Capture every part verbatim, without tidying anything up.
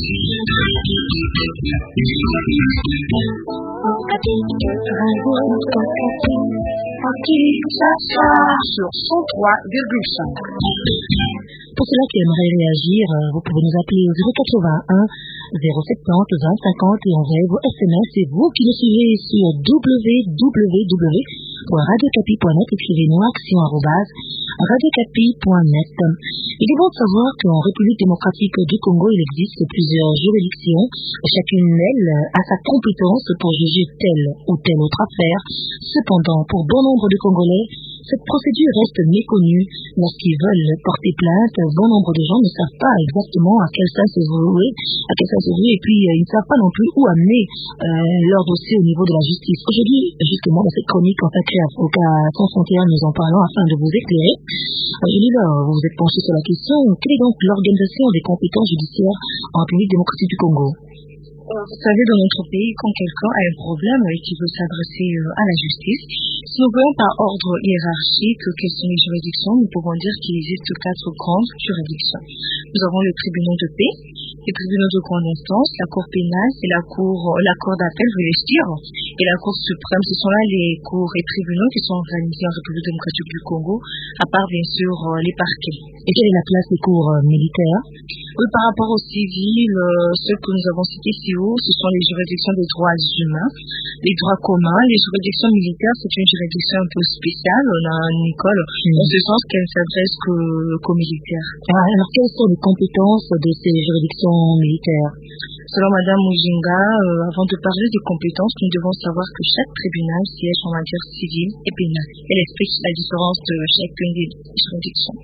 Sur cent trois virgule cinq. Pour cela qui aimerait réagir, vous pouvez nous appeler au zéro quatre-vingt-un zéro soixante-dix vingt cinquante et envoyer vos S M S. Et vous qui nous suivez sur w w w point radio capi point net, écrivez-nous action arobase radio capi point net. Il est bon de savoir qu'en République démocratique du Congo, il existe plusieurs juridictions. Chacune d'elles a sa compétence pour juger telle ou telle autre affaire. Cependant, pour bon nombre de Congolais, cette procédure reste méconnue. Lorsqu'ils veulent porter plainte, bon nombre de gens ne savent pas exactement à quel sens se vouer, à quel sens se vouer, et puis euh, ils ne savent pas non plus où amener euh, leur dossier au niveau de la justice. Aujourd'hui, justement, dans cette chronique consacrée à Avocats sans frontières, nous en parlons afin de vous éclairer. Il est là, vous vous êtes penché sur la question. Quelle est donc l'organisation des compétences judiciaires en République démocratique du Congo? Vous savez, dans notre pays, quand quelqu'un a un problème et qu'il veut s'adresser à la justice, si nous voyons par ordre hiérarchique quelles sont les juridictions, nous pouvons dire qu'il existe quatre grandes juridictions. Nous avons le tribunal de paix, les tribunaux de grande instance, la cour pénale et la cour, la cour d'appel, voulais-je dire, et la cour suprême. Ce sont là les cours et tribunaux qui sont organisés en République démocratique du Congo, à part bien sûr les parquets. Et quelle est la place des cours euh, militaires? Oui, par rapport aux civils, euh, ceux que nous avons cités si haut, ce sont les juridictions des droits humains, les droits communs. Les juridictions militaires, c'est une juridiction un peu spéciale. On a une école, mmh. en ce sens qu'elle ne s'adresse que- qu'aux militaires. Ah, alors, quelles sont les compétences de ces juridictions militaires? Selon Madame Mujinga, euh, avant de parler des compétences, nous devons savoir que chaque tribunal siège en matière civile et pénale. Elle explique la différence de chacune des juridictions.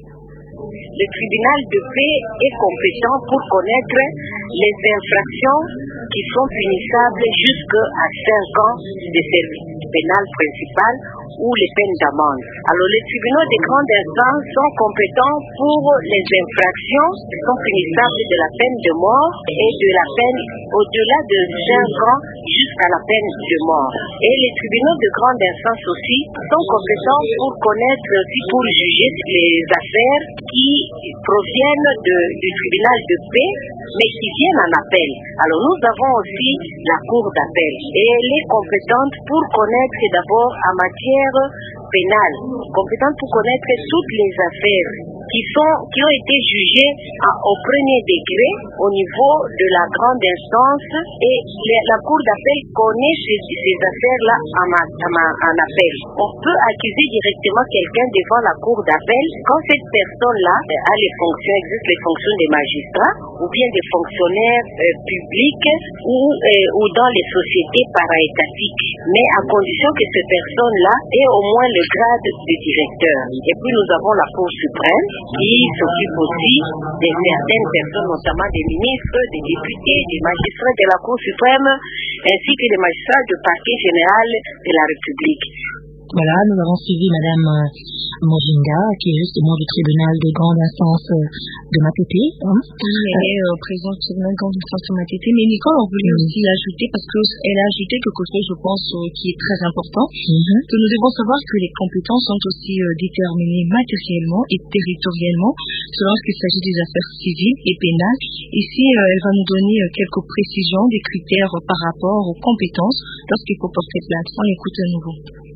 Le tribunal de paix est compétent pour connaître les infractions qui sont punissables jusqu'à cinq ans de service pénal principal ou les peines d'amende. Alors les tribunaux de grande instance sont compétents pour les infractions qui sont punissables de la peine de mort et de la peine au-delà de cinq ans jusqu'à la peine de mort. Et les tribunaux de grande instance aussi sont compétents pour connaître, aussi pour juger les affaires qui proviennent de, du tribunal de paix, mais qui viennent en appel. Alors nous avons aussi la cour d'appel et elle est compétente pour connaître d'abord en matière pénale, compétente pour connaître toutes les affaires qui sont qui ont été jugées à, au premier degré au niveau de la grande instance, et les, la cour d'appel connaît ces, ces affaires-là en, en, en appel. On peut accuser directement quelqu'un devant la cour d'appel quand cette personne-là a les fonctions, exerce les fonctions des magistrats ou bien des fonctionnaires euh, publics ou, euh, ou dans les sociétés para-étatiques, mais à condition que cette personne-là ait au moins le grade de directeur. Et puis nous avons la Cour suprême qui s'occupe aussi de certaines personnes, notamment des ministres, des députés, des magistrats de la Cour suprême, ainsi que des magistrats du parquet général de la République. Voilà, nous avons suivi Madame Mujinga, qui est justement du tribunal de grande instance de Matete. Hein? Oui, elle est euh, présente du tribunal de grande instance de Matete. Mais Nicole, on voulait mm-hmm. aussi l'ajouter parce qu'elle a ajouté quelque chose, je pense, euh, qui est très important, mm-hmm. que nous devons savoir que les compétences sont aussi euh, déterminées matériellement et territorialement selon ce qu'il s'agit des affaires civiles et pénales. Ici, euh, elle va nous donner euh, quelques précisions, des critères euh, par rapport aux compétences lorsqu'il faut porter plainte. On écoute à nouveau.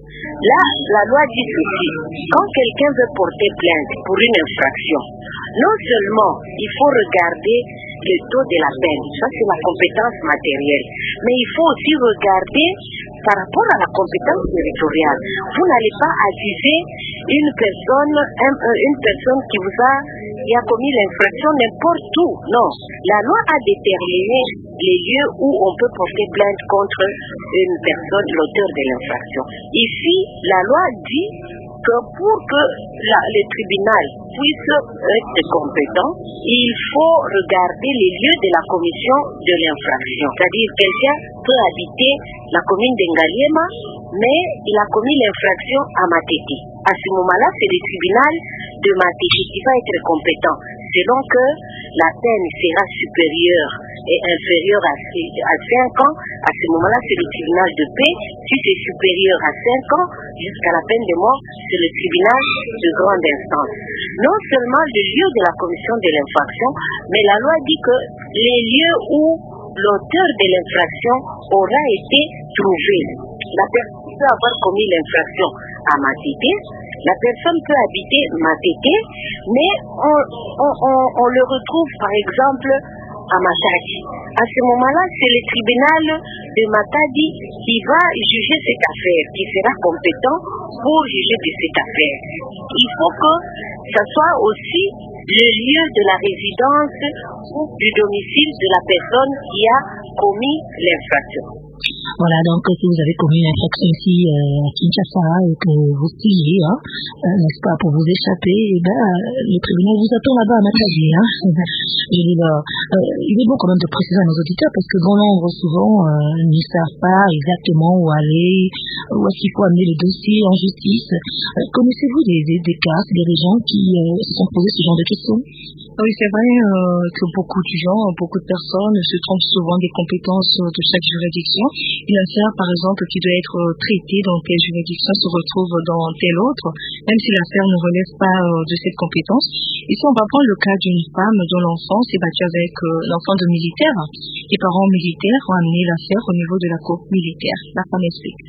Là, la loi dit ceci: quand quelqu'un veut porter plainte pour une infraction, non seulement il faut regarder le taux de la peine, ça c'est la compétence matérielle, mais il faut aussi regarder par rapport à la compétence territoriale. Vous n'allez pas accuser une personne, un, une personne qui vous a, qui a commis l'infraction n'importe où. Non, la loi a déterminé les lieux où on peut porter plainte contre une personne, l'auteur de l'infraction. Ici, la loi dit que pour que la, le tribunal puisse être compétent, il faut regarder les lieux de la commission de l'infraction. C'est-à-dire, quelqu'un peut habiter la commune d'Engaliema, mais il a commis l'infraction à Matete. À ce moment-là, c'est le tribunal de Matete qui va être compétent, selon que la peine sera supérieure est inférieur à cinq ans, à ce moment-là, c'est le tribunal de paix. Si c'est supérieur à cinq ans, jusqu'à la peine de mort, c'est le tribunal de grande instance. Non seulement le lieu de la commission de l'infraction, mais la loi dit que les lieux où l'auteur de l'infraction aura été trouvé. La personne peut avoir commis l'infraction à Matete, la personne peut habiter Matete, mais on, on, on, on le retrouve par exemple à Matadi. À ce moment-là, c'est le tribunal de Matadi qui va juger cette affaire, qui sera compétent pour juger de cette affaire. Il faut que ce soit aussi le lieu de la résidence ou du domicile de la personne qui a commis l'infraction. Voilà, donc si vous avez commis une infraction ici euh, à Kinshasa et que vous fuyez, hein, euh, n'est-ce pas, pour vous échapper, eh ben, le tribunal vous attend là-bas à Matadi. Hein. Je dis là, euh, il est bon quand même de préciser à nos auditeurs parce que bon nombre souvent euh, ne savent pas exactement où aller, où est-ce qu'il faut amener le dossier en justice. Euh, connaissez-vous des, des, des cas, des gens qui euh, se sont posés ce genre de questions? Oui, c'est vrai euh, que beaucoup de gens, beaucoup de personnes se trompent souvent des compétences de chaque juridiction. Une affaire, par exemple, qui doit être traitée dans telle juridiction se retrouve dans telle autre, même si l'affaire ne relève pas euh, de cette compétence. Ici, on va prendre le cas d'une femme dont l'enfant s'est battu avec euh, l'enfant de militaire. Les parents militaires ont amené l'affaire au niveau de la cour militaire. La femme explique.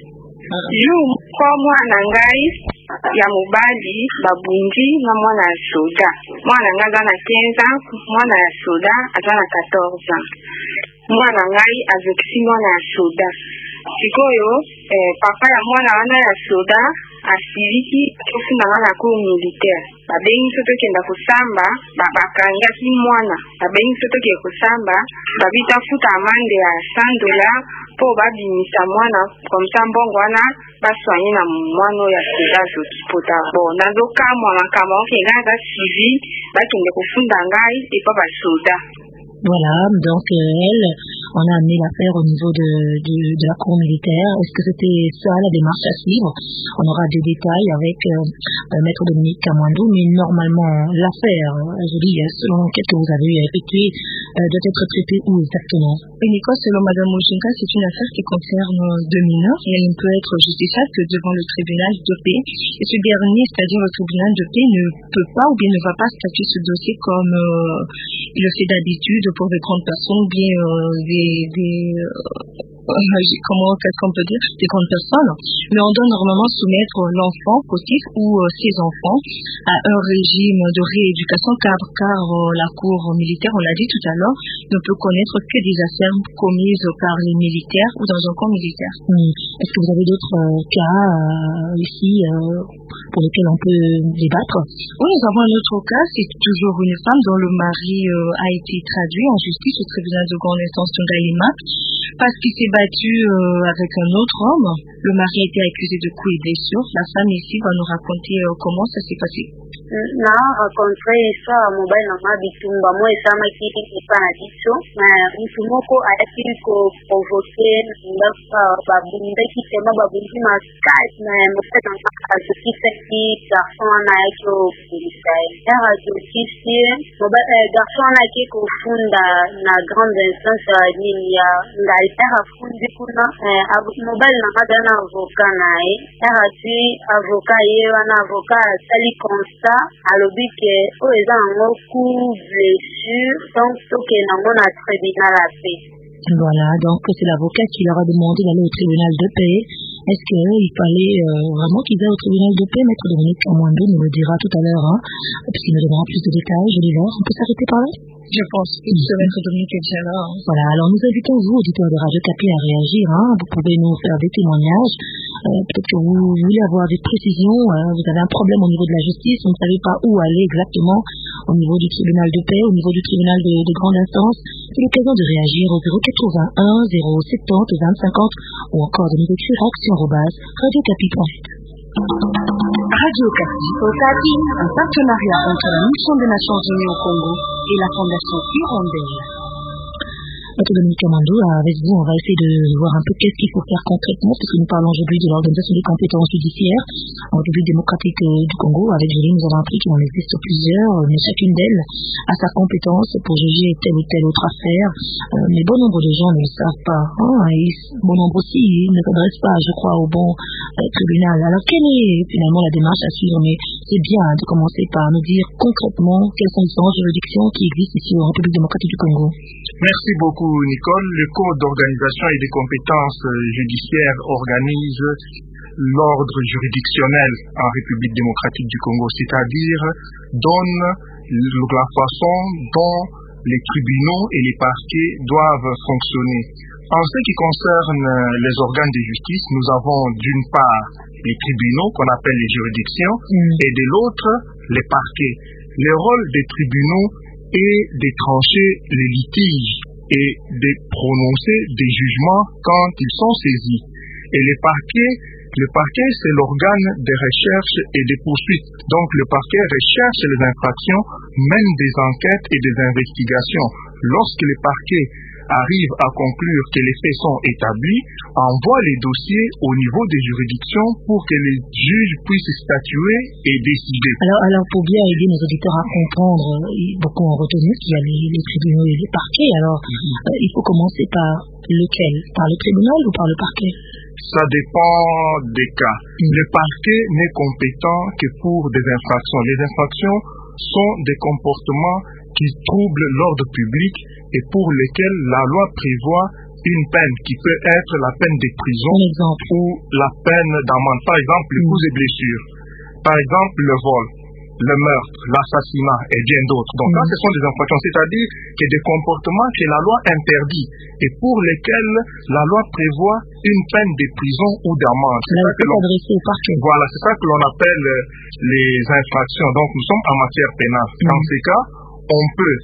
Juu kwa mwana ngai ya mobali babungi na mwana ya soda. Mwana ngai aza na quinze ans, mwana ya soda aza na quatorze ans. Mwana ngai azokisi mwana ya soda. Sikoyo eh, papa ya mwana wana ya soda asiliki ofunda mwana ko militaire. Babengi soto kenda kusamba, babakangaki mwana. Babengi soto ke kusamba, babita futa amande ya cent dollars po babimisa mwana komsa mbongo wana baswanye na mwana ya soda zokipota. Bon, nazoka mwana kama okenga za suivi, bakende kufunda ngai epa ba soda. Voilà, donc euh, elle, on a amené l'affaire au niveau de, de, de la cour militaire. Est-ce que c'était ça la démarche à suivre? On aura des détails avec euh, euh, Maître Dominique Kamwando, mais normalement l'affaire, je dis, selon l'enquête que vous avez effectuée, euh, doit être traitée où exactement? Uniquement selon Madame Mouchinka, c'est une affaire qui concerne deux mineurs et elle ne peut être justiciable que devant le tribunal de paix. Et ce dernier, c'est-à-dire le tribunal de paix, ne peut pas ou bien ne va pas statuer ce dossier comme euh, il le fait d'habitude pour des grandes personnes ou bien euh, des, des euh, comment qu'est-ce qu'on peut dire des grandes personnes, mais on doit normalement soumettre l'enfant fautif ou euh, ses enfants à un régime de rééducation car, car euh, la cour militaire, on l'a dit tout à l'heure, ne peut connaître que des affaires commises par les militaires ou dans un camp militaire. Oui. Est-ce que vous avez d'autres euh, cas euh, ici euh, pour lesquels on peut débattre? Oui, nous avons un autre cas, c'est toujours une femme dont le mari euh, a été traduit en justice au tribunal de grande instance de Ngaïma parce qu'il s'est battu euh, avec un autre homme. Le mari a été accusé de coups et blessures. La femme ici va nous raconter euh, comment ça s'est passé. Na rencontré ça mobile na mabitumba mo esama kiti kipana kicho na mtu moko ayaki ko provoquer ndafa babunda kitema babundi maskai na mfeta azokisa ki garçon na yako kulisai ya azokisi mobile garçon na ki kufunda na grande instance nini ya ngaitara fundi kuna mobile na madana avocat nae ya ati avocat yewa na avocat sali constat alobi ke o eza nango coup blessure donc toke nango na tribunal à paix. Voilà, donc c'est l'avocat qui leur a demandé d'aller au tribunal de paix. Est-ce qu'il fallait euh, vraiment qu'ils aillent au tribunal de paix? Maître Dominique Kamwando nous le dira tout à l'heure, hein, puisqu'il nous donnera plus de détails. Je l'ai voir. On peut s'arrêter par là? Je pense que ce Maître Dominique est déjà là. Hein. Voilà, alors nous invitons vous, auditeurs de Radio Kapi, à réagir. Hein. Vous pouvez nous faire des témoignages. Euh, peut-être que vous voulez avoir des précisions. Euh, vous avez un problème au niveau de la justice. Vous ne savez pas où aller exactement au niveau du tribunal de paix, au niveau du tribunal de, de grande instance. C'est l'occasion de réagir au zéro quatre-vingt-un zéro soixante vingt cinquante ou encore de nous écrire action arobase radio kapi point net. Radio Kapi, un partenariat entre la Mission des Nations Unies au Congo et la Fondation Hirondelle. Maître Dominique Kamando, avec vous, on va essayer de voir un peu qu'est-ce qu'il faut faire concrètement, puisque nous parlons aujourd'hui de l'organisation des compétences judiciaires en République démocratique du Congo. Avec Julie, nous avons appris qu'il en existe plusieurs, mais chacune d'elles a sa compétence pour juger telle ou telle autre affaire. Euh, mais bon nombre de gens ne le savent pas. Hein, et bon nombre aussi ne s'adressent pas, je crois, au bon euh, tribunal. Alors, quelle est finalement la démarche à suivre? Mais c'est bien de commencer par nous dire concrètement quelles sont les différentes juridictions qui existent ici en République démocratique du Congo. Merci beaucoup, Nicole. Le Code d'organisation et des compétences judiciaires organise l'ordre juridictionnel en République démocratique du Congo, c'est-à-dire donne la façon dont les tribunaux et les parquets doivent fonctionner. En ce qui concerne les organes de justice, nous avons d'une part les tribunaux qu'on appelle les juridictions mmh. et de l'autre les parquets. Le rôle des tribunaux est de trancher les litiges et de prononcer des jugements quand ils sont saisis. Et les parquets, le parquet c'est l'organe de recherche et de poursuite. Donc le parquet recherche les infractions, mène des enquêtes et des investigations. Lorsque le parquet arrive à conclure que les faits sont établis, envoie les dossiers au niveau des juridictions pour que les juges puissent statuer et décider. Alors, alors pour bien aider nos auditeurs à comprendre, beaucoup ont retenu qu'il y a les, les tribunaux et les parquets. Alors, mm-hmm. euh, il faut commencer par lequel? Par le tribunal ou par le parquet? Ça dépend des cas. Mm-hmm. Le parquet n'est compétent que pour des infractions. Les infractions sont des comportements qui troublent l'ordre public et pour lesquels la loi prévoit une peine qui peut être la peine de prison ou la peine d'amende. Par exemple, les coups et blessures. Par exemple, le vol, le meurtre, l'assassinat et bien d'autres. Donc, mmh. là, ce sont des infractions, c'est-à-dire que des comportements que la loi interdit et pour lesquels la loi prévoit une peine de prison ou d'amende. Voilà, c'est ça que l'on appelle les infractions. Donc, nous sommes en matière pénale. Mmh. Dans ces cas, on peut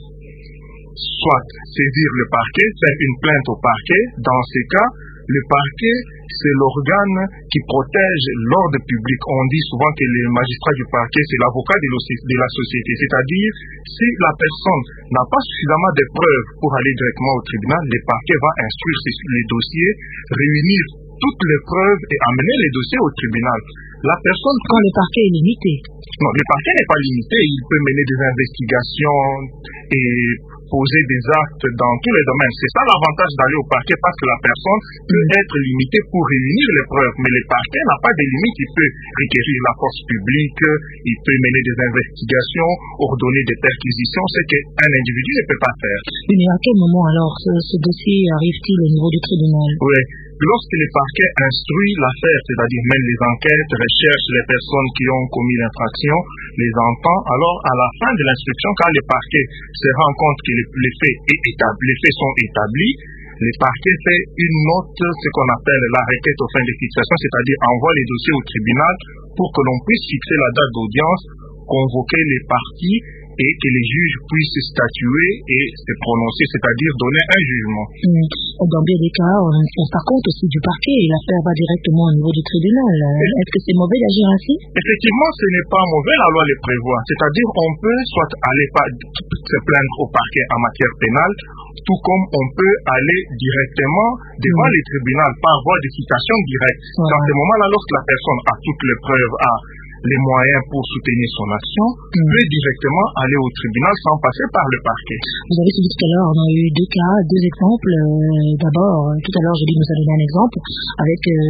soit saisir le parquet, faire une plainte au parquet. Dans ces cas, le parquet, c'est l'organe qui protège l'ordre public. On dit souvent que le magistrat du parquet, c'est l'avocat de la société. C'est-à-dire, si la personne n'a pas suffisamment de preuves pour aller directement au tribunal, le parquet va instruire les dossiers, réunir toutes les preuves et amener les dossiers au tribunal. La personne... Quand le parquet est limité. Non, le parquet n'est pas limité. Il peut mener des investigations et poser des actes dans tous les domaines. C'est ça l'avantage d'aller au parquet parce que la personne peut mmh. être limitée pour réunir les preuves. Mais le parquet n'a pas de limite. Il peut requérir la force publique, il peut mener des investigations, ordonner des perquisitions, ce qu'un individu ne peut pas faire. Mais à quel moment alors ce, ce dossier arrive-t-il au niveau du tribunal? Oui. Lorsque le parquet instruit l'affaire, c'est-à-dire mène les enquêtes, recherche les personnes qui ont commis l'infraction, les entend, alors à la fin de l'instruction, quand le parquet se rend compte que les faits, est établi, les faits sont établis, le parquet fait une note, ce qu'on appelle la requête aux fins de fixation, c'est-à-dire envoie les dossiers au tribunal pour que l'on puisse fixer la date d'audience, convoquer les parties et que les juges puissent statuer et se prononcer, c'est-à-dire donner un jugement. Mmh. Dans bien des cas, on ne tient pas compte aussi du parquet et l'affaire va directement au niveau du tribunal. Est-ce que c'est mauvais d'agir ainsi? Effectivement, ce n'est pas mauvais, la loi le prévoit. C'est-à-dire on peut soit aller se plaindre au parquet en matière pénale, tout comme on peut aller directement devant mmh. les tribunaux par voie de citation directe. Ouais. Dans ce moment-là, lorsque la personne a toutes les preuves, a les moyens pour soutenir son action, mmh. peut directement aller au tribunal sans passer par le parquet. Vous avez dit tout à l'heure, on a eu deux cas, deux exemples. Euh, D'abord, tout à l'heure, je dis nous avons donné un exemple avec euh,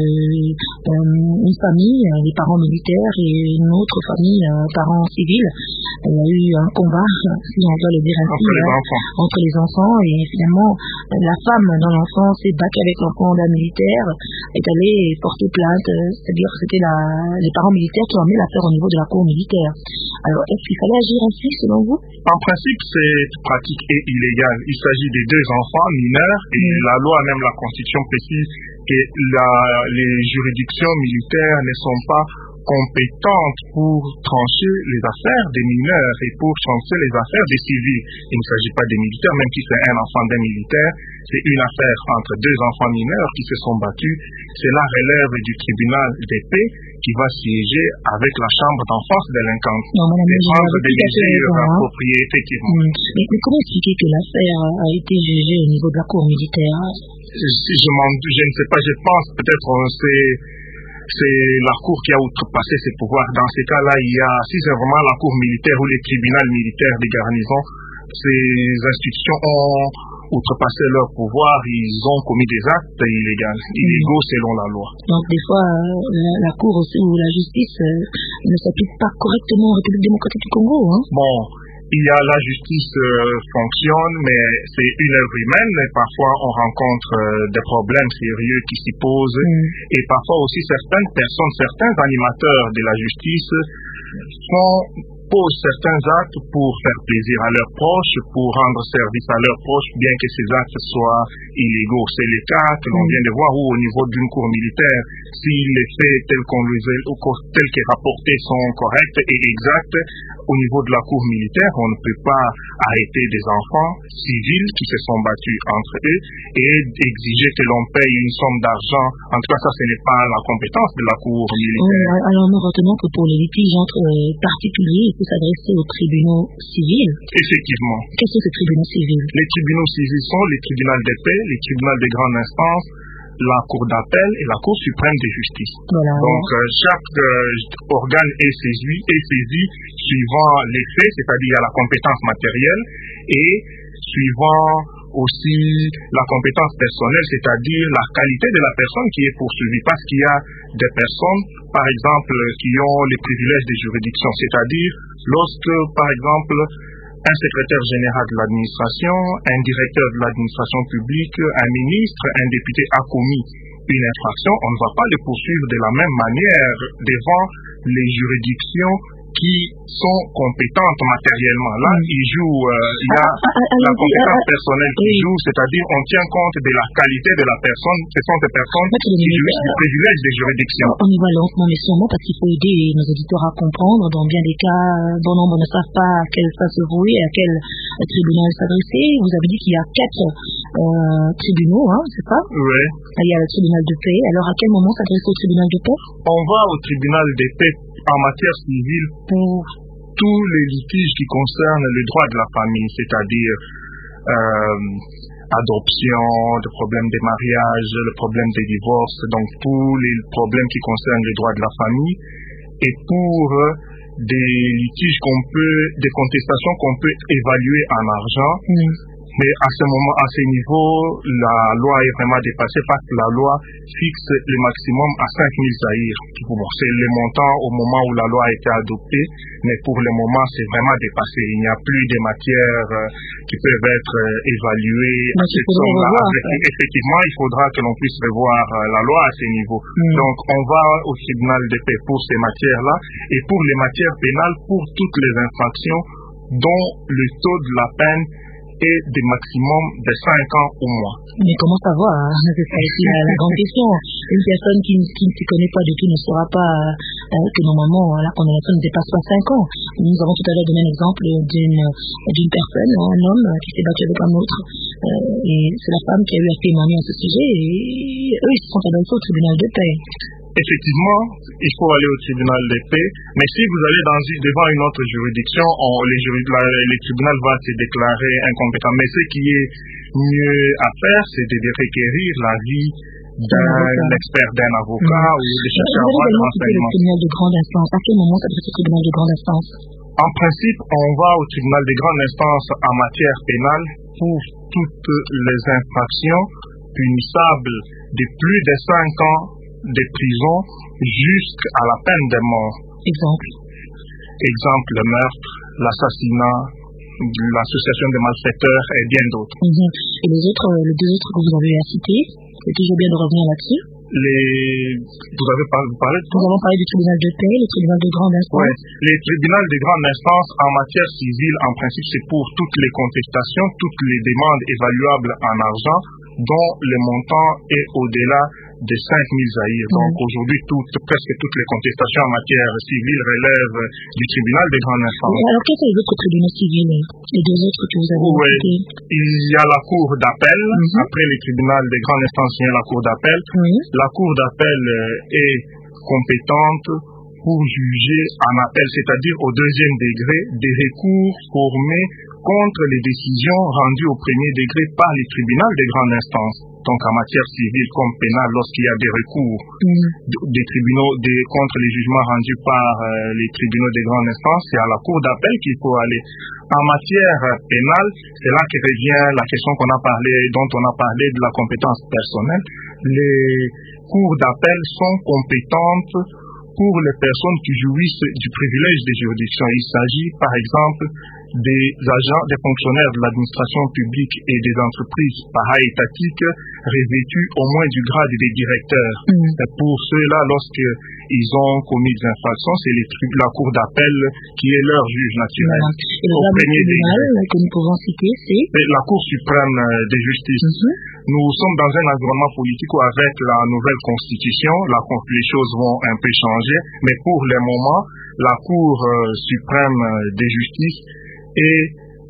euh, une famille, euh, les parents militaires et une autre famille, euh, parents civils. Il y a eu un combat, si on doit le dire ainsi, entre les, hein, enfants. entre les enfants et finalement, la femme dans l'enfant s'est battue avec l'enfant d'un militaire, est allée porter plainte, c'est-à-dire que c'était la, les parents militaires qui ont amené l'affaire au niveau de la cour militaire. Alors, est-ce qu'il fallait agir ainsi, selon vous? En principe, cette pratique est illégale. Il s'agit des deux enfants mineurs et mmh. la loi, même la Constitution précise que la, les juridictions militaires ne sont pas compétente pour trancher les affaires des mineurs et pour trancher les affaires des civils. Il ne s'agit pas des militaires, même si c'est un enfant d'un militaire, c'est une affaire entre deux enfants mineurs qui se sont battus. Cela relève du tribunal des paix qui va siéger avec la chambre d'enfance délinquante et prendre des mesures appropriées, effectivement. Mmh. Mais, mais comment expliquer que l'affaire a été jugée au niveau de la cour militaire? Je, je, je ne sais pas, je pense peut-être c'est... c'est la cour qui a outrepassé ses pouvoirs. Dans ces cas-là, il y a, si c'est vraiment la cour militaire ou les tribunaux militaires des garnisons, ces institutions ont outrepassé leur pouvoir, ils ont commis des actes illégaux, illégaux selon la loi. Donc des fois, la, la cour aussi ou la justice euh, ne s'applique pas correctement en République démocratique du Congo. Hein? Bon, il y a la justice euh, fonctionne, mais c'est une œuvre humaine. Et parfois, on rencontre euh, des problèmes sérieux qui s'y posent. Mm. Et parfois aussi, certaines personnes, certains animateurs de la justice font, posent certains actes pour faire plaisir à leurs proches, pour rendre service à leurs proches, bien que ces actes soient illégaux. C'est le cas que l'on mm. vient de voir où, au niveau d'une cour militaire, si les faits tels qu'on les tels que rapportés sont corrects et exacts, au niveau de la cour militaire, on ne peut pas arrêter des enfants civils qui se sont battus entre eux et exiger que l'on paye une somme d'argent. En tout cas, ça, ce n'est pas la compétence de la cour militaire. Oui, alors nous retenons que pour les litiges entre euh, particuliers, il faut s'adresser aux tribunaux civils. Effectivement. Quels sont ces tribunaux civils? Les tribunaux civils sont les tribunaux de paix, les tribunaux de grande instance, la Cour d'appel et la Cour suprême de justice. Voilà. Donc, euh, chaque euh, organe est saisi, est saisi suivant les faits, c'est-à-dire la compétence matérielle, et suivant aussi la compétence personnelle, c'est-à-dire la qualité de la personne qui est poursuivie. Parce qu'il y a des personnes, par exemple, qui ont les privilèges des juridictions, c'est-à-dire lorsque, par exemple, un secrétaire général de l'administration, un directeur de l'administration publique, un ministre, un député a commis une infraction, on ne va pas le poursuivre de la même manière devant les juridictions qui sont compétentes matériellement. Là, mm. ils jouent, euh, il y a ah, ah, la compétence ah, personnelle qui oui. joue, c'est-à-dire on tient compte de la qualité de la personne. Ce sont des personnes qui jouissent du privilège des juridictions. On y va lentement mais sûrement parce qu'il faut aider nos auditeurs à comprendre. Dans bien des cas, bon nombre ne savent pas à quelle face se vouer, à quel tribunal s'adresser. Vous avez dit qu'il y a quatre euh, tribunaux, hein, c'est ça? Oui. Il y a le tribunal de paix. Alors à quel moment s'adresser au tribunal de paix? On va au tribunal de paix en matière civile pour tous les litiges qui concernent le droit de la famille, c'est-à-dire euh, adoption, le problème des mariages, le problème des divorces, donc tous les problèmes qui concernent le droit de la famille, et pour des litiges qu'on peut, des contestations qu'on peut évaluer en argent. Mm. Mais à ce moment, à ce niveau, la loi est vraiment dépassée parce que la loi fixe le maximum à cinq mille zaïrs. Bon, c'est le montant au moment où la loi a été adoptée, mais pour le moment, c'est vraiment dépassé. Il n'y a plus de matières euh, qui peuvent être euh, évaluées à cette somme-là. Effectivement, il faudra que l'on puisse revoir euh, la loi à ce niveau. Mm. Donc, on va au tribunal de paix pour ces matières-là et pour les matières pénales, pour toutes les infractions dont le taux de la peine est de maximum de cinq ans ou moins. Mais comment savoir, hein? C'est ça aussi la, la grande question. Une personne qui, qui ne se connaît pas du tout ne saura pas euh, que normalement la condamnation ne dépasse pas cinq ans. Nous avons tout à l'heure donné un exemple d'une d'une personne, un homme qui s'est battu avec un autre. Euh, et c'est la femme qui a eu à témoigner à ce sujet et eux ils se sont adressés au tribunal de paix. Effectivement, il faut aller au tribunal de paix, mais si vous allez dans, devant une autre juridiction, on, les, la, les tribunaux vont se déclarer incompétents. Mais ce qui est mieux à faire, c'est de requérir l'avis d'un expert, d'un avocat mmh. ou de chercher à avoir des renseignements. Le tribunal de grande instance, à quel moment s'adresse au tribunal de grande instance? En principe, on va au tribunal de grande instance en matière pénale pour toutes les infractions punissables de plus de cinq ans de prison jusqu'à la peine de mort. Exemple. Exemple, le meurtre, l'assassinat, l'association de malfaiteurs et bien d'autres. Mm-hmm. Et les autres, les deux autres que vous avez à citer, c'est toujours bien de revenir là-dessus. Les... Vous avez parlé, vous parlez de Nous avons parlé du tribunal de paix, le tribunal de grande instance. Oui, les tribunaux de grande instance en matière civile, en principe, c'est pour toutes les contestations, toutes les demandes évaluables en argent, dont le montant est au-delà de cinq mille zaïrs. Donc mmh. aujourd'hui, toutes, presque toutes les contestations en matière civile relèvent du tribunal des grandes instances. Oui, alors quels sont les autres tribunaux civils, les deux autres que vous avez oui. cités? Il y a la cour d'appel. Mmh. Après les tribunaux des grandes instances, il y a la cour d'appel. Mmh. La cour d'appel est compétente pour juger en appel, c'est-à-dire au deuxième degré, des recours formés contre les décisions rendues au premier degré par les tribunaux des grandes instances. Donc en matière civile comme pénale, lorsqu'il y a des recours mmh. des tribunaux des, contre les jugements rendus par euh, les tribunaux des grandes instances, c'est à la cour d'appel qu'il faut aller. En matière pénale, c'est là que revient la question qu'on a parlé, dont on a parlé de la compétence personnelle. Les cours d'appel sont compétentes pour les personnes qui jouissent du privilège de juridiction. Il s'agit par exemple des agents, des fonctionnaires de l'administration publique et des entreprises para-étatiques revêtus au moins du grade des directeurs. Mmh. Pour ceux-là, lorsqu'ils ont commis des infractions, c'est les, la cour d'appel qui est leur juge naturel. Mmh. Et au premier degré, que nous pouvons citer, c'est la Cour suprême de justice. Mmh. Nous sommes dans un environnement politique où avec la nouvelle constitution, la, les choses vont un peu changer, mais pour le moment, la Cour euh, suprême de justice est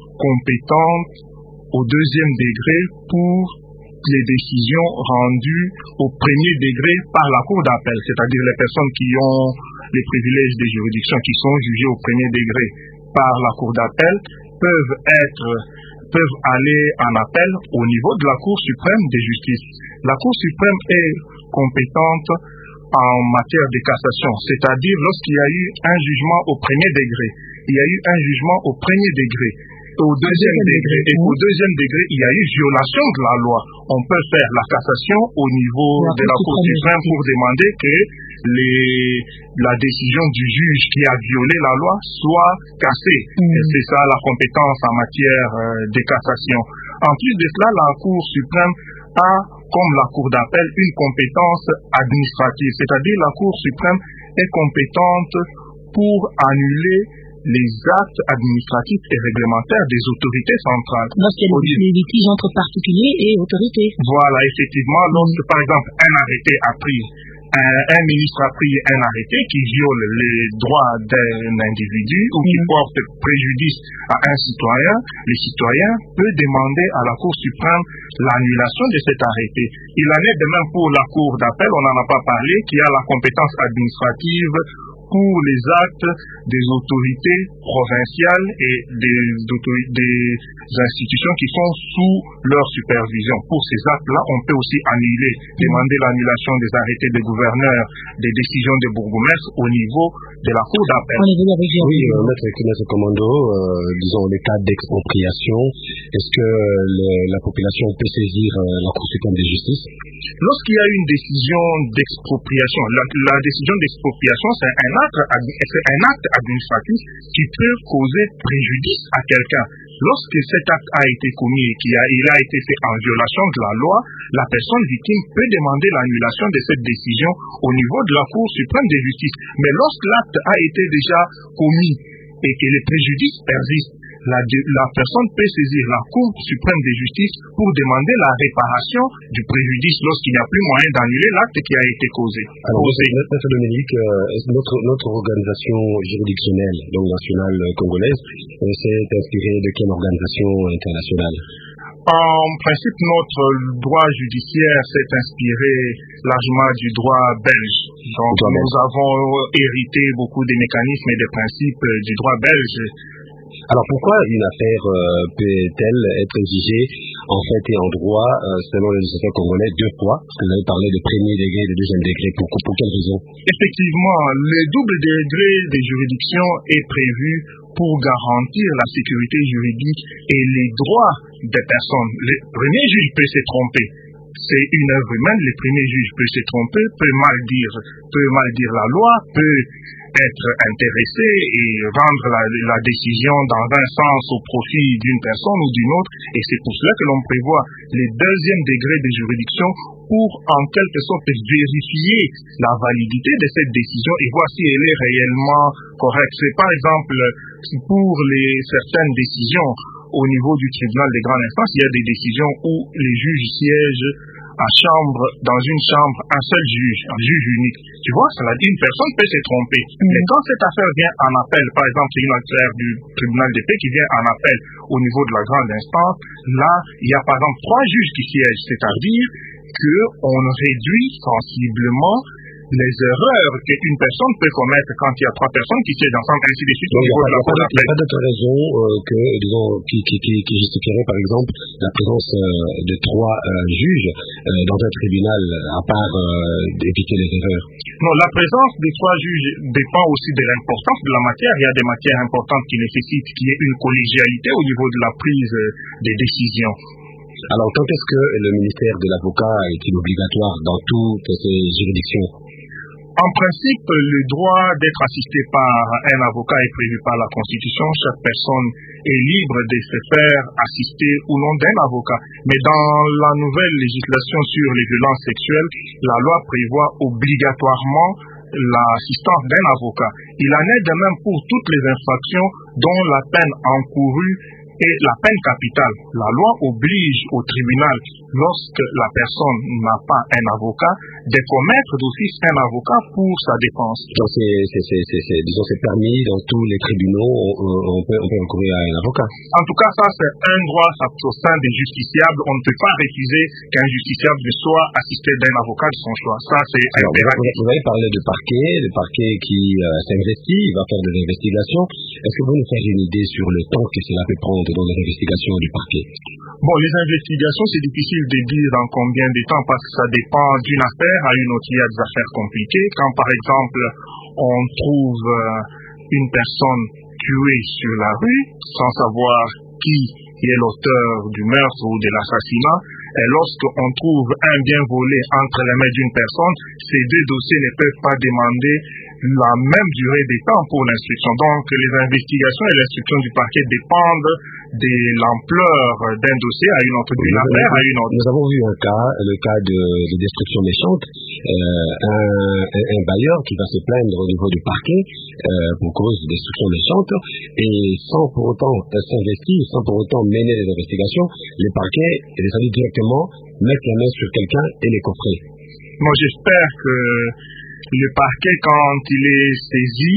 compétente au deuxième degré pour les décisions rendues au premier degré par la cour d'appel, c'est-à-dire les personnes qui ont les privilèges des juridictions qui sont jugées au premier degré par la cour d'appel peuvent être peuvent aller en appel au niveau de la Cour suprême de justice. La Cour suprême est compétente en matière de cassation, c'est-à-dire lorsqu'il y a eu un jugement au premier degré, il y a eu un jugement au premier degré, au deuxième degré, et au deuxième degré, il y a eu violation de la loi. On peut faire la cassation au niveau de la Cour suprême pour demander que les, la décision du juge qui a violé la loi soit cassée. Mmh. Et c'est ça la compétence en matière euh, de cassation. En plus de cela, la Cour suprême a, comme la Cour d'appel, une compétence administrative, c'est-à-dire la Cour suprême est compétente pour annuler les actes administratifs et réglementaires des autorités centrales. Lorsqu'il y a des litiges entre particuliers et autorités. Voilà, effectivement, lorsque par exemple un arrêté a pris, un, un ministre a pris un arrêté qui viole les droits d'un individu ou qui mmh. porte préjudice à un citoyen, le citoyen peut demander à la Cour suprême l'annulation de cet arrêté. Il en est de même pour la Cour d'appel, on n'en a pas parlé, qui a la compétence administrative pour les actes des autorités provinciales et des, des institutions qui sont sous leur supervision. Pour ces actes-là, on peut aussi annuler, demander l'annulation des arrêtés des gouverneurs, des décisions des bourgmestres au niveau de la Cour d'appel. Oui, euh, Maître Kenneth Commando, euh, disons les cas d'expropriation, est-ce que le, la population peut saisir euh, la Cour suprême de justice? Lorsqu'il y a une décision d'expropriation, la, la décision d'expropriation, c'est un acte, c'est un acte administratif qui peut causer préjudice à quelqu'un. Lorsque cet acte a été commis et qu'il a, il a été fait en violation de la loi, la personne victime peut demander l'annulation de cette décision au niveau de la Cour suprême de justice. Mais lorsque l'acte a été déjà commis et que les préjudices persistent, La, la personne peut saisir la Cour suprême de justice pour demander la réparation du préjudice lorsqu'il n'y a plus moyen d'annuler l'acte qui a été causé. Alors, Maître Dominique, euh, notre, notre organisation juridictionnelle, donc nationale congolaise, euh, s'est inspirée de quelle organisation internationale? En principe, notre droit judiciaire s'est inspiré largement du droit belge. Donc, nous avons hérité beaucoup des mécanismes et des principes du droit belge. Alors pourquoi une affaire euh, peut-elle être jugée en fait et en droit euh, selon les législations congolais deux fois? Parce que vous avez parlé de premier degré et de deuxième degré. Pour, pour quelle raison? Effectivement, le double degré des juridictions est prévu pour garantir la sécurité juridique et les droits des personnes. Le premier juge peut se tromper. C'est une œuvre humaine. Le premier juge peut se tromper, peut mal dire, peut mal dire la loi, peut être intéressé et rendre la, la décision dans un sens au profit d'une personne ou d'une autre. Et c'est pour cela que l'on prévoit les deuxièmes degrés de juridiction pour en quelque sorte vérifier la validité de cette décision et voir si elle est réellement correcte. C'est par exemple pour les certaines décisions au niveau du tribunal des grandes instances, il y a des décisions où les juges siègent à chambre, dans une chambre, un seul juge, un juge unique. Tu vois, cela dit, une personne peut se tromper. Mm. Mais quand cette affaire vient en appel, par exemple, c'est une affaire du tribunal de paix qui vient en appel au niveau de la grande instance, là, il y a par exemple trois juges qui siègent, c'est-à-dire qu'on réduit sensiblement les erreurs qu'une personne peut commettre quand il y a trois personnes qui siègent ensemble, ainsi de suite. Donc, il n'y a, a, a pas d'autre raison euh, que, disons, qui, qui, qui, qui justifierait, par exemple, la présence euh, de trois euh, juges euh, dans un tribunal, à part euh, d'éviter les erreurs. Non, la présence des trois juges dépend aussi de l'importance de la matière. Il y a des matières importantes qui nécessitent qu'il y ait une collégialité au niveau de la prise des décisions. Alors, quand est-ce que le ministère de l'avocat est-il obligatoire dans toutes ces juridictions? En principe, le droit d'être assisté par un avocat est prévu par la Constitution. Chaque personne est libre de se faire assister ou non d'un avocat. Mais dans la nouvelle législation sur les violences sexuelles, la loi prévoit obligatoirement l'assistance d'un avocat. Il en est de même pour toutes les infractions dont la peine encourue est la peine capitale. La loi oblige au tribunal, lorsque la personne n'a pas un avocat, de commettre d'office un avocat pour sa défense. Donc c'est, c'est, c'est, c'est, c'est, disons, c'est permis dans tous les tribunaux, on, on, peut, on peut recourir à un avocat. En tout cas, ça c'est un droit au sein des justiciables. On ne peut pas refuser qu'un justiciable soit assisté d'un avocat de son choix. Ça c'est impératif. Vous avez parlé de parquet, le parquet qui euh, s'investit, il va faire des investigations. Est-ce que vous nous faites une idée sur le temps que cela peut prendre dans les investigations du parquet? Bon, les investigations, c'est difficile de dire dans combien de temps parce que ça dépend d'une affaire à une autre. Il y a des affaires compliquées. Quand, par exemple, on trouve euh, une personne tuée sur la rue sans savoir qui est l'auteur du meurtre ou de l'assassinat, et lorsqu'on trouve un bien volé entre les mains d'une personne, ces deux dossiers ne peuvent pas demander la même durée de temps pour l'instruction. Donc, les investigations et l'instruction du parquet dépendent de l'ampleur d'un dossier à une autre, d'une oui, affaire à une autre. Nous avons vu un cas, le cas de, de destruction méchante, euh, un, un, un bailleur qui va se plaindre au niveau du parquet euh, pour cause de destruction méchante, et sans pour autant euh, s'investir, sans pour autant mener les investigations, les parquets, les amis directement, mettent la main sur quelqu'un et les coffrer. Moi, j'espère que le parquet, quand il est saisi,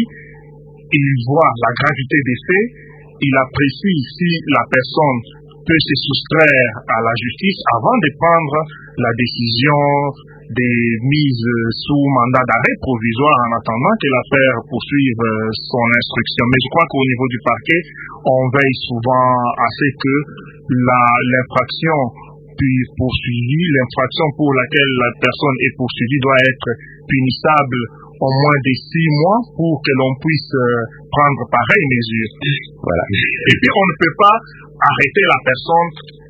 il voit la gravité des faits, il apprécie si la personne peut se soustraire à la justice avant de prendre la décision de mise sous mandat d'arrêt provisoire en attendant que l'affaire poursuive son instruction. Mais je crois qu'au niveau du parquet, on veille souvent à ce que la, l'infraction puis poursuivie, l'infraction pour laquelle la personne est poursuivie doit être punissable au moins de six mois pour que l'on puisse euh, prendre pareille mesure. Voilà. Et puis on ne peut pas arrêter la personne,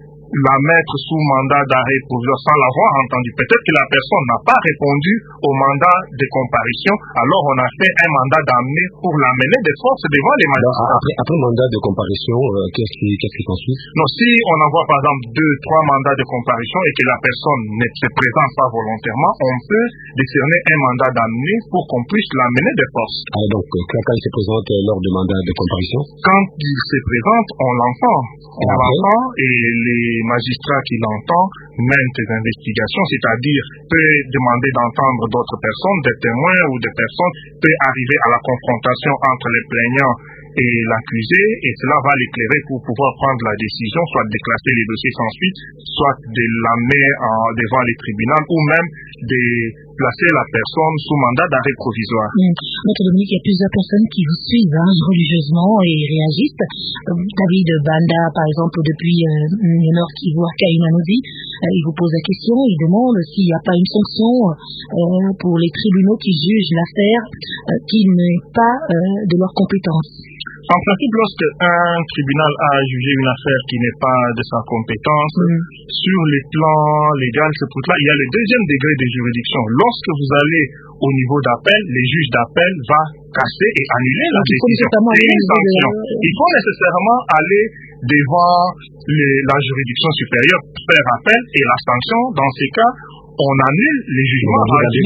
la mettre sous mandat d'arrêt provisoire sans l'avoir entendu. Peut-être que la personne n'a pas répondu au mandat de comparution, alors on a fait un mandat d'amener pour l'amener de force devant les magistrats. Après, après mandat de comparution, euh, qu'est-ce qui, qu'est-ce qui s'ensuit? Non, si on envoie par exemple deux, trois mandats de comparution et que la personne ne se présente pas volontairement, on peut décerner un mandat d'amener pour qu'on puisse l'amener de force. Ah, donc, quand il se présente lors du mandat de comparution? Quand il se présente, on l'entend. On ah, l'entend et les magistrats qui l'entendent mènent des investigations, c'est-à-dire peut demander d'entendre d'autres personnes, des témoins ou des personnes, peut arriver à la confrontation entre les plaignants et l'accusé, et cela va l'éclairer pour pouvoir prendre la décision, soit de classer les dossiers sans suite, soit de l'amener devant les tribunaux, ou même de placer la personne sous mandat d'arrêt provisoire. Mmh. Maître Dominique, il y a plusieurs personnes qui vous suivent hein, religieusement et réagissent. Euh, David Banda, par exemple, depuis euh, le Nord Kivu à Kainanozi, euh, il vous pose la question, il demande s'il n'y a pas une sanction euh, pour les tribunaux qui jugent l'affaire euh, qui n'est pas euh, de leur compétence. En principe, lorsque un tribunal a jugé une affaire qui n'est pas de sa compétence, mmh. sur les plans légal, ce truc-là, il y a le deuxième degré de juridiction. Lorsque vous allez au niveau d'appel, les juges d'appel vont casser et annuler la décision. Et une sanction. De... Il faut nécessairement aller devant les, la juridiction supérieure, faire appel, et la sanction, dans ces cas, on annule les jugements.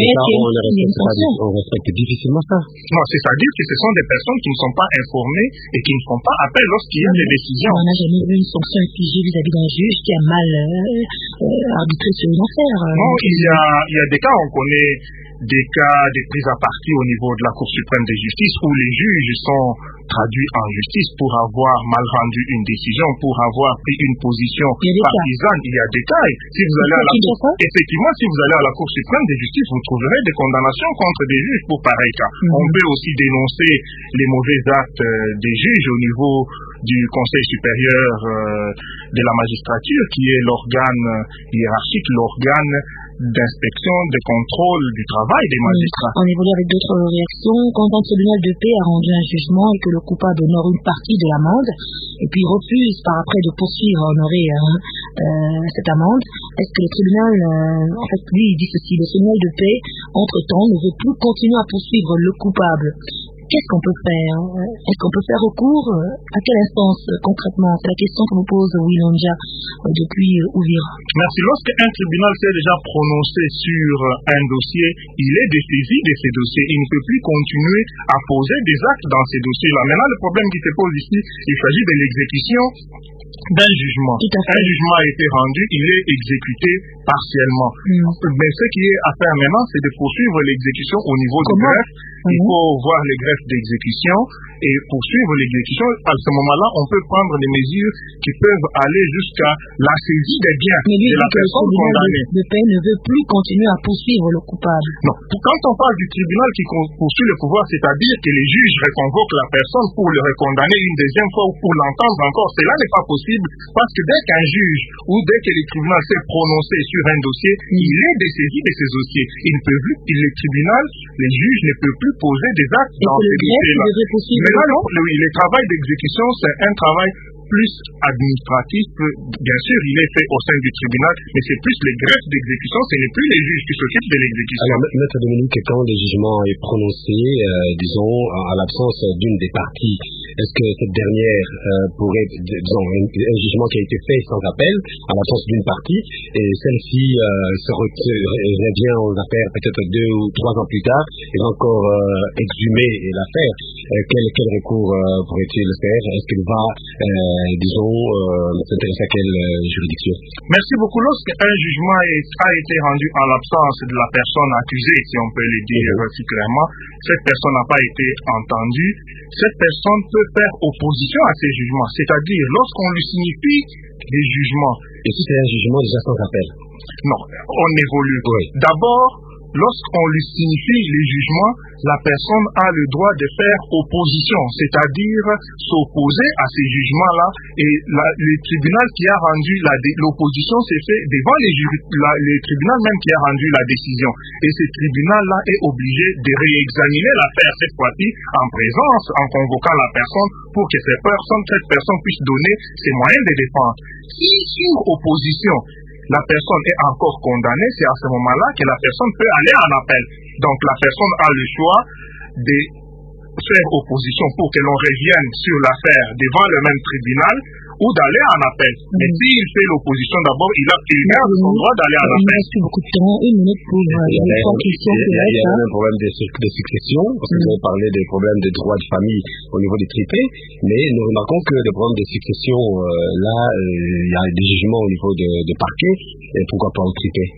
On respecte difficilement ça. Non, c'est-à-dire que ce sont des personnes qui ne sont pas informées et qui ne font pas appel lorsqu'il y a des décisions. On n'a jamais vu une sanction infligée vis-à-vis d'un juge qui a mal euh, euh, arbitré sur une affaire. Euh, non, il y, a, il y a des cas, on connaît des cas de prise à partie au niveau de la Cour suprême de justice où les juges sont traduits en justice pour avoir mal rendu une décision, pour avoir pris une position partisane. Il y a des cas. Si vous allez à la cour, effectivement, si vous allez à la Cour suprême de justice, vous trouverez des condamnations contre des juges pour pareil cas. Mm-hmm. On peut aussi dénoncer les mauvais actes des juges au niveau du Conseil supérieur euh, de la magistrature, qui est l'organe hiérarchique, l'organe d'inspection, de contrôle du travail des magistrats. On évolue avec d'autres réactions. Quand un tribunal de paix a rendu un jugement et que le coupable honore une partie de l'amende, et puis refuse par après de poursuivre à honorer euh, euh, cette amende, est-ce que le tribunal, euh, en fait, lui, il dit ceci, le tribunal de paix, entre-temps, ne veut plus continuer à poursuivre le coupable. Qu'est-ce qu'on peut faire? Est-ce qu'on peut faire recours? À quelle instance concrètement? C'est la question que vous pose Wilonja depuis Ouvira. Merci. Lorsqu'un tribunal s'est déjà prononcé sur un dossier, il est dessaisi de ces dossiers. Il ne peut plus continuer à poser des actes dans ces dossiers-là. Maintenant, le problème qui se pose ici, il s'agit de l'exécution d'un jugement. Un jugement a été rendu, il est exécuté partiellement. Mm. Mais ce qui est à faire maintenant, c'est de poursuivre l'exécution au niveau du greffe. Mm-hmm. Il faut voir les greffes d'exécution et poursuivre l'exécution. À ce moment-là, on peut prendre des mesures qui peuvent aller jusqu'à la saisie des biens de la personne condamnée. Le paix ne veut plus continuer à poursuivre le coupable. Non. Quand on parle du tribunal qui poursuit le pouvoir, c'est-à-dire que les juges reconvoquent la personne pour le recondamner une deuxième fois ou pour l'entendre encore, cela n'est pas possible parce que dès qu'un juge ou dès que le tribunal s'est prononcé sur un dossier, mm. il est dessaisi de ces dossiers. Il ne peut plus, le tribunal, les juges ne peuvent plus poser des actes et dans ces dossiers-là. Maintenant, le, le travail d'exécution, c'est un travail plus administratif. Bien sûr, il est fait au sein du tribunal, mais c'est plus les greffes d'exécution, ce n'est plus les juges qui s'occupent de l'exécution. Alors, Maître Dominique, quand le jugement est prononcé, euh, disons, à l'absence d'une des parties, est-ce que cette dernière euh, pourrait, disons, un, un jugement qui a été fait sans appel, à l'absence d'une partie, et celle-ci euh, se revient aux affaires peut-être deux ou trois ans plus tard, et va encore euh, exhumer l'affaire, euh, quel, quel recours euh, pourrait-il faire? Est-ce qu'il va euh, disons, euh, s'intéresser à quelle euh, juridiction? Merci beaucoup. Lorsqu'un jugement est, a été rendu en l'absence de la personne accusée, si on peut le dire mm-hmm. si clairement, cette personne n'a pas été entendue, cette personne peut faire opposition à ces jugements. C'est-à-dire, lorsqu'on lui signifie des jugements. Et si c'est un jugement déjà sans appel? Non, on évolue. Oui. D'abord, lorsqu'on lui signifie les jugements, la personne a le droit de faire opposition, c'est-à-dire s'opposer à ces jugements-là. Et la, le tribunal qui a rendu l'opposition s'est fait devant les juri, la, le tribunal même qui a rendu la décision. Et ce tribunal-là est obligé de réexaminer l'affaire cette fois-ci en présence, en convoquant la personne pour que cette personne, cette personne puisse donner ses moyens de défense. Si sur opposition, la personne est encore condamnée, c'est à ce moment-là que la personne peut aller en appel. Donc la personne a le choix de faire opposition pour que l'on revienne sur l'affaire devant le même tribunal ou d'aller en appel. Mm. Mais s'il fait l'opposition d'abord, il a il a son droit d'aller en appel. Il reste beaucoup de temps, une minute pour les trois questions. Il y a, il y a un problème de, de succession, parce que mm. vous avez parlé des problèmes de droit de famille au niveau des tripés, mais nous remarquons que le problème de succession, euh, là, euh, il y a des jugements au niveau de, de parquet, et pourquoi pas au tripé?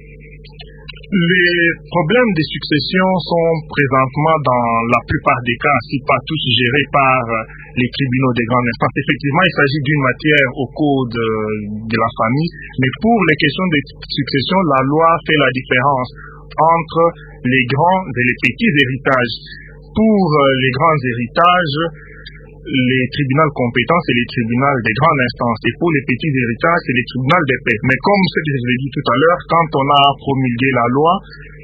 Les problèmes de succession sont présentement dans la plupart des cas, si pas tous gérés par les tribunaux des grandes instances. Effectivement, il s'agit d'une matière au code de la famille, mais pour les questions de succession, la loi fait la différence entre les grands et les petits héritages. Pour les grands héritages, les tribunaux compétents, c'est les tribunaux des grandes instances. Et pour les petits héritages, c'est les tribunaux des paix. Mais comme ce que je vous ai dit tout à l'heure, quand on a promulgué la loi,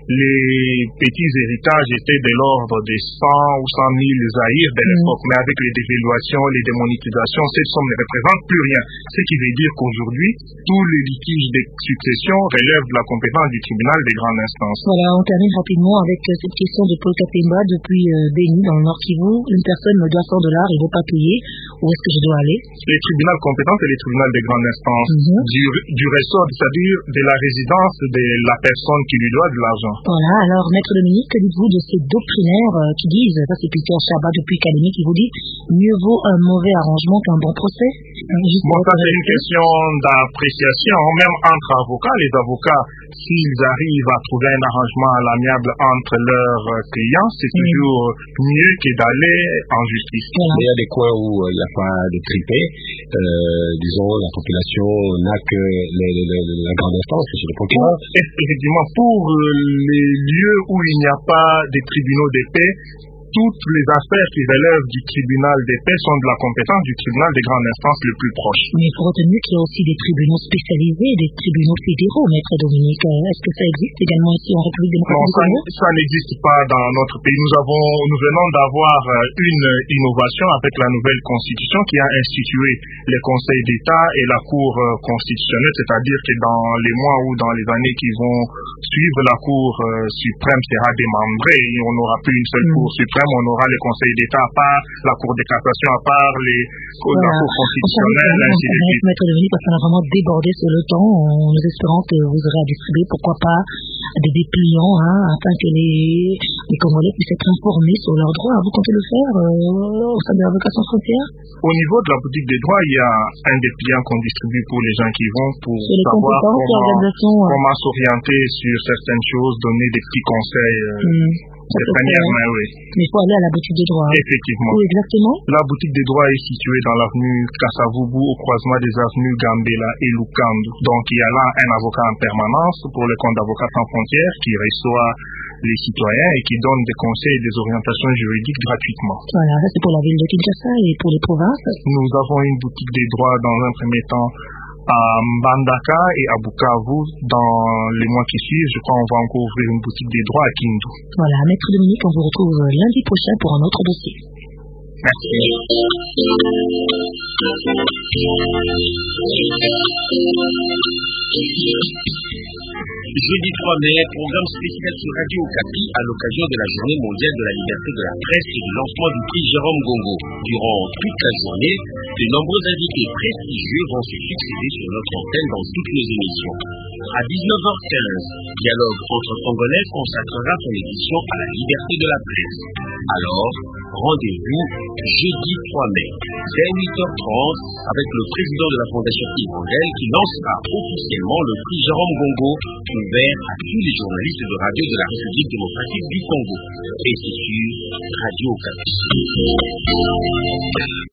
les petits héritages étaient de l'ordre de cent ou cent mille zaïrs de l'époque, mmh. mais avec les dévaluations, les démonétisations, cette somme ne représente plus rien. Ce qui veut dire qu'aujourd'hui, tous les litiges de succession relèvent de la compétence du tribunal des grandes instances. Voilà, on termine rapidement avec cette question de Paul Katemba depuis euh, Béni, dans le Nord Kivu. Une personne me doit cent dollars, il ne veut pas payer. Où est-ce que je dois aller? Les tribunaux compétents, c'est les tribunaux des grandes instances, mmh. du, du ressort, c'est-à-dire de la résidence de la personne qui lui doit de l'argent. Voilà, alors Maître Dominique, que dites-vous de ces doctrinaires euh, qui disent, ça c'est Peter Chaba depuis Calémie qui vous dit, mieux vaut un mauvais arrangement qu'un bon procès? Juste bon, ça c'est une question d'appréciation, même entre avocats. Les avocats, s'ils arrivent à trouver un arrangement à l'amiable entre leurs clients, c'est mmh. toujours mieux que d'aller en justice. Voilà. Il y a des coins où il n'y a pas de tripé. Euh, disons, la population n'a que les, les, les, la grande instance, c'est le procureur. Effectivement, pour les lieux où il n'y a pas de tribunaux de paix, toutes les affaires qui relèvent du tribunal des paix sont de la compétence du tribunal des grandes instances le plus proche. Mais il faut retenir qu'il y a aussi des tribunaux spécialisés, des tribunaux fédéraux, Maître Dominique. Est-ce que ça existe également ici en République démocratique du Congo? Non, ça, ça n'existe pas dans notre pays. Nous avons, nous venons d'avoir une innovation avec la nouvelle constitution qui a institué les conseils d'État et la Cour constitutionnelle, c'est-à-dire que dans les mois ou dans les années qui vont suivre, la Cour suprême sera démembrée et on n'aura plus une seule mmh. Cour suprême. On aura le Conseil d'État à part, la Cour de cassation à part, les, voilà. La Cour constitutionnelle, ainsi de suite. Maître Dominique, parce qu'on a vraiment débordé sur le temps, en nous espérant que vous aurez à distribuer, pourquoi pas, des dépliants, hein, afin que les, les Congolais puissent être informés sur leurs droits. Vous comptez le faire euh, au sein de l'Avocat sans frontières? Au niveau de la boutique des droits, il y a un dépliant qu'on distribue pour les gens qui vont, pour sur les savoir comment, ouais. comment s'orienter sur certaines choses, donner des petits conseils. Euh, mmh. De manière, mais oui. Mais il faut aller à la boutique des droits. Hein. Effectivement. Où exactement? La boutique des droits est située dans l'avenue Kassavubu, au croisement des avenues Gambela et Lukandu. Donc il y a là un avocat en permanence pour le compte d'Avocats sans frontières qui reçoit les citoyens et qui donne des conseils et des orientations juridiques gratuitement. Voilà, ça c'est pour la ville de Kinshasa et pour les provinces. Nous avons une boutique des droits dans un premier temps à Mbandaka et à Bukavu. Dans les mois qui suivent, je crois qu'on va encore ouvrir une boutique des droits à Kindu. Voilà, Maître Dominique, on vous retrouve lundi prochain pour un autre dossier. Merci. Jeudi trois mai, programme spécial sur Radio Okapi à l'occasion de la Journée mondiale de la liberté de la presse et du lancement du prix Jérôme Gongo. Durant toute la journée, de nombreux invités prestigieux vont se succéder sur notre antenne dans toutes nos émissions. À dix-neuf heures quinze, Dialogue entre Congolais consacrera son édition à la liberté de la presse. Alors, rendez-vous jeudi trois mai, dès huit heures trente, avec le président de la Fondation Hirondelle qui lancera officiellement le prix Jérôme Gongo, ouvert à tous les journalistes de radio de la République démocratique du Congo. Et c'est sur Radio Okapi.